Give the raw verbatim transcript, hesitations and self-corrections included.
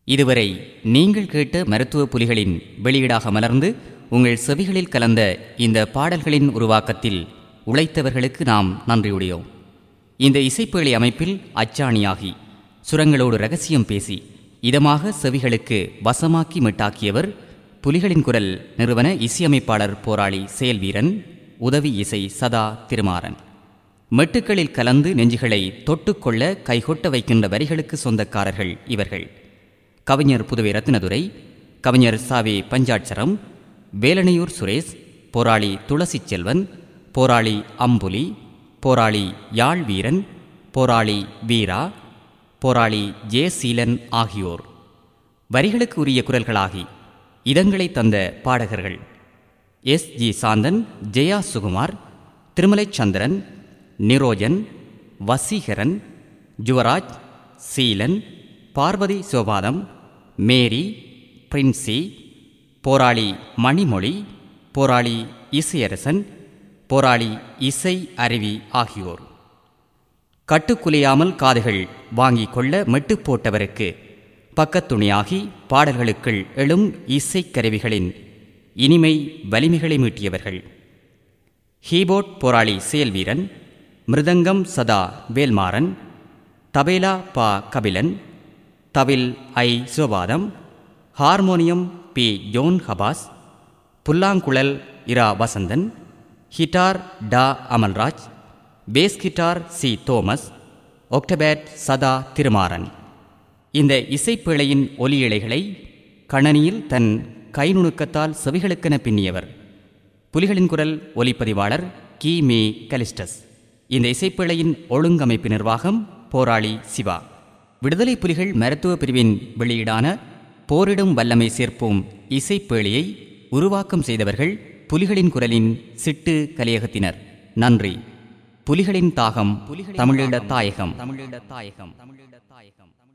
இதுவரை நீங்கள் கேட்ட மருத்துவ புலிகளின் வெளியீடாக மலர்ந்து உங்கள் செவிகளில் கலந்த இந்த பாடல்களின் உருவாக்கத்தில் உழைத்தவர்களுக்கு நாம் நன்றியுடையோம். இந்த இசைப்பேழை அமைப்பில் அச்சாணியாகி சுரங்களோடு ரகசியம் பேசி இதமாக செவிகளுக்கு வசமாக்கி மெட்டாக்கியவர் புலிகளின் குரல் நிறுவன இசையமைப்பாளர் போராளி செயல்வீரன், உதவி இசை சதா திருமாறன். மெட்டுக்களில் கலந்து நெஞ்சுகளை தொட்டுக்கொள்ள கைகொட்ட வைக்கின்ற வரிகளுக்கு சொந்தக்காரர்கள் இவர்கள். கவிஞர் புதுவை ரத்னதுரை, கவிஞர் சாவே பஞ்சாட்சரம், வேலனையூர் சுரேஷ், போராளி துளசி செல்வன், போராளி அம்புலி, போராளி யாழ் வீரன், போராளி வீரா, போராளி ஜெயசீலன் ஆகியோர். வரிகளுக்கு உரிய குரல்களாகி இதங்களை தந்த பாடகர்கள் S G Shanthan, Jaya Sukumar, Thirumalai Chandran, Nirojan, Vaseekaran, Juvaraj, Seelan, Parvathi Sobatham, Mary, Princy, போராளி மணிமொழி, போராளி இசையரசன், போராளி இசை அருவி ஆகியோர். கட்டுக்குலையாமல் காதுகள் வாங்கிக் கொள்ள மெட்டு போட்டவருக்கு பக்கத்துணையாகி பாடல்களுக்குள் எழும் இசைக்கருவிகளின் இனிமை வலிமைகளை மீட்டியவர்கள். கீபோர்ட் போராளி செயல்வீரன், மிருதங்கம் சதா வேல்மாறன், தபேலா பா கபிலன், தவில் I Sivapatham, harmonium P John Habas, புல்லாங்குழல் இரா வசந்தன், ஹிட்டார் டா Amalraj, bass guitar C Thomas, octapad Satha Thirumaran. இந்த இசைப்பேழையின் ஒலி இழைகளை கணனியில் தன் கைநுணுக்கத்தால் செவிகளுக்கென பின்னியவர் புலிகளின் குரல் ஒலிப்பதிவாளர் கி மே கலிஸ்டஸ். இந்த இசைப்பேழையின் ஒழுங்கமைப்பு நிர்வாகம் போராளி சிவா. விடுதலை புலிகள் மருத்துவ பிரிவின் வெளியீடான போரிடும் வல்லமை சேர்ப்போம் இசைப்பேழையை உருவாக்கம் செய்தவர்கள் புலிகளின் குரலின் சிட்டு கலையகத்தினர். நன்றி. புலிகளின் தாகம் தமிழீழ தாயகம் தமிழீழ தாயகம் தமிழீழ தாயகம்.